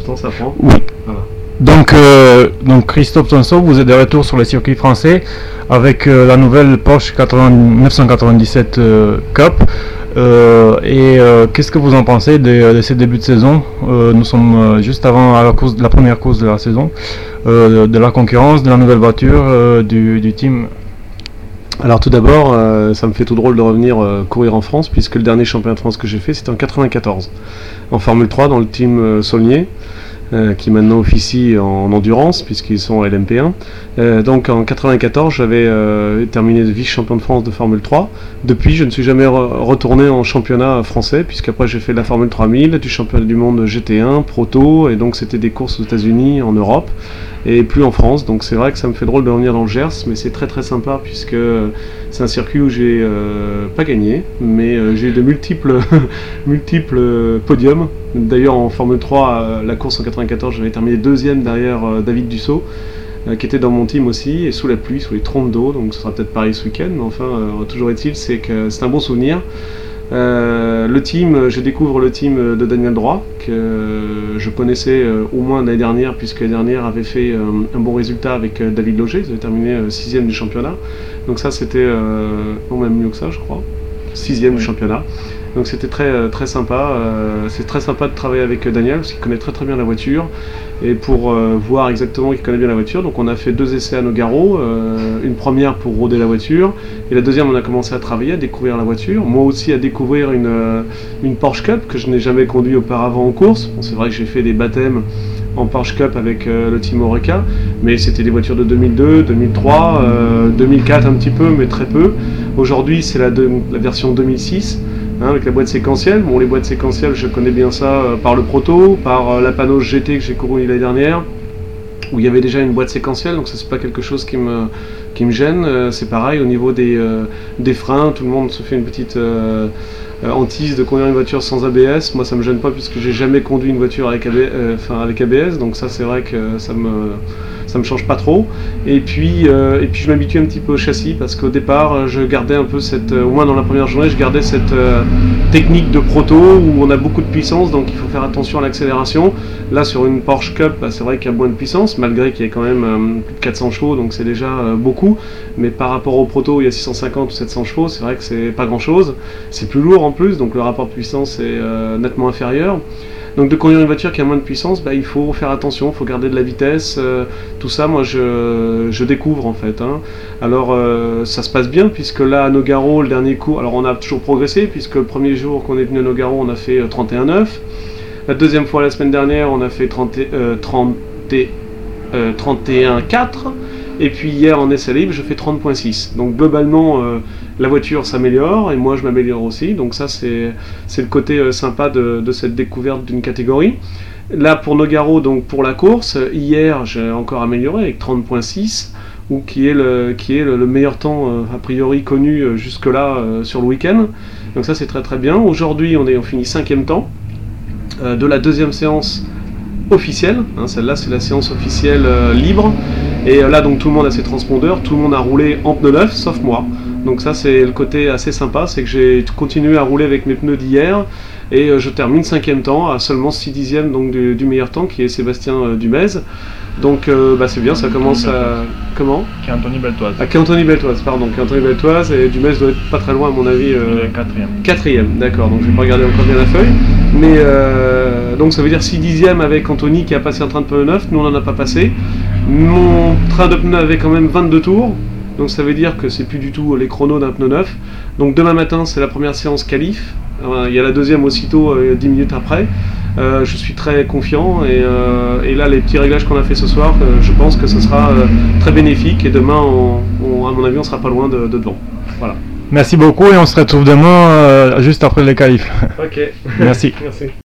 temps ça prend. Oui. Voilà. Donc Christophe Tonso, vous êtes de retour sur le circuit français avec la nouvelle Porsche 997 Cup. Qu'est-ce que vous en pensez de ces débuts de saison? Nous sommes juste avant la première course de la saison, de la concurrence, de la nouvelle voiture, du team. Alors tout d'abord, ça me fait tout drôle de revenir courir en France, puisque le dernier championnat de France que j'ai fait, c'était en 94, en Formule 3 dans le team Saulnier. Qui maintenant officie en endurance puisqu'ils sont à LMP1. Donc en 94 j'avais terminé vice-champion de France de Formule 3. Depuis je ne suis jamais retourné en championnat français, puisqu'après j'ai fait de la Formule 3000, du championnat du monde GT1, Proto, et donc c'était des courses aux États-Unis, en Europe, et plus en France. Donc c'est vrai que ça me fait drôle de revenir dans le Gers, mais c'est très très sympa puisque c'est un circuit où j'ai pas gagné, mais j'ai eu de multiples podiums. D'ailleurs en Formule 3, la course en 94, j'avais terminé deuxième derrière David Dussault, qui était dans mon team aussi, et sous la pluie, sous les trompes d'eau, donc ce sera peut-être pareil ce week-end, mais enfin, toujours est-il, c'est que c'est un bon souvenir. Le team, je découvre le team de Daniel Droit, que je connaissais au moins l'année dernière, puisque l'année dernière avait fait un bon résultat avec David Loger, ils avaient terminé 6ème du championnat, donc ça c'était, non même mieux que ça je crois, 6ème du championnat. Donc c'était très, très sympa, c'est très sympa de travailler avec Daniel, parce qu'il connaît très très bien la voiture, et pour voir exactement qu'il connaît bien la voiture, donc on a fait 2 essais à Nogaro, une première pour rôder la voiture, et la deuxième on a commencé à travailler, à découvrir la voiture, moi aussi à découvrir une Porsche Cup que je n'ai jamais conduit auparavant en course. Bon, c'est vrai que j'ai fait des baptêmes en Porsche Cup avec le team Oreca, mais c'était des voitures de 2002, 2003, 2004 un petit peu, mais très peu. Aujourd'hui c'est la version 2006, avec la boîte séquentielle. Bon, les boîtes séquentielles, je connais bien ça par le Proto, par la Panos GT que j'ai couru l'année dernière, où il y avait déjà une boîte séquentielle, donc ça c'est pas quelque chose qui me gêne. C'est pareil au niveau des freins, tout le monde se fait une petite hantise de conduire une voiture sans ABS. Moi ça me gêne pas puisque j'ai jamais conduit une voiture avec ABS, donc ça c'est vrai que ça me change pas trop. Et puis je m'habitue un petit peu au châssis, parce qu'au départ je gardais un peu au moins dans la première journée, je gardais cette technique de proto où on a beaucoup de puissance, donc il faut faire attention à l'accélération. Là sur une Porsche Cup, c'est vrai qu'il y a moins de puissance, malgré qu'il y ait quand même plus de 400 chevaux, donc c'est déjà beaucoup, mais par rapport au proto où il y a 650 ou 700 chevaux, c'est vrai que c'est pas grand chose, c'est plus lourd en plus, donc le rapport de puissance est nettement inférieur. Donc de conduire une voiture qui a moins de puissance, il faut faire attention, il faut garder de la vitesse, tout ça moi je découvre en fait. Alors ça se passe bien, puisque là à Nogaro, le dernier coup, alors on a toujours progressé, puisque le premier jour qu'on est venu à Nogaro on a fait 31,9, la deuxième fois la semaine dernière on a fait 31,4, et puis hier en essai libre je fais 30,6. Donc globalement la voiture s'améliore et moi je m'améliore aussi, donc ça c'est le côté sympa de cette découverte d'une catégorie. Là pour Nogaro, donc pour la course, hier j'ai encore amélioré avec 30,6, ou qui est le meilleur temps a priori connu jusque là sur le week-end, donc ça c'est très très bien. Aujourd'hui on finit 5e temps de la deuxième séance officielle, celle-là c'est la séance officielle libre, et là donc tout le monde a ses transpondeurs, tout le monde a roulé en pneus neufs sauf moi. Donc ça c'est le côté assez sympa, c'est que j'ai continué à rouler avec mes pneus d'hier, et je termine 5e temps à seulement 6 dixièmes donc du meilleur temps, qui est Sébastien Dumez. Donc c'est bien, ça commence à... Comment ? Qui est Anthony Beltoise. Ah, qui est Anthony Beltoise, pardon, qui est Anthony Beltoise, et Dumez doit être pas très loin à mon avis. Il est 4e. 4e, d'accord, donc je vais pas regarder encore bien la feuille. Mais donc ça veut dire 6 dixièmes avec Anthony qui a passé un train de pneus neuf, nous on n'en a pas passé. Mon train de pneus avait quand même 22 tours. Donc ça veut dire que c'est plus du tout les chronos d'un pneu neuf. Donc demain matin c'est la première séance qualif, il y a la deuxième aussitôt 10 minutes après. Je suis très confiant, et là les petits réglages qu'on a fait ce soir, je pense que ce sera très bénéfique, et demain à mon avis on sera pas loin de devant. Voilà. Merci beaucoup, et on se retrouve demain juste après les qualifs. Ok. Merci. Merci.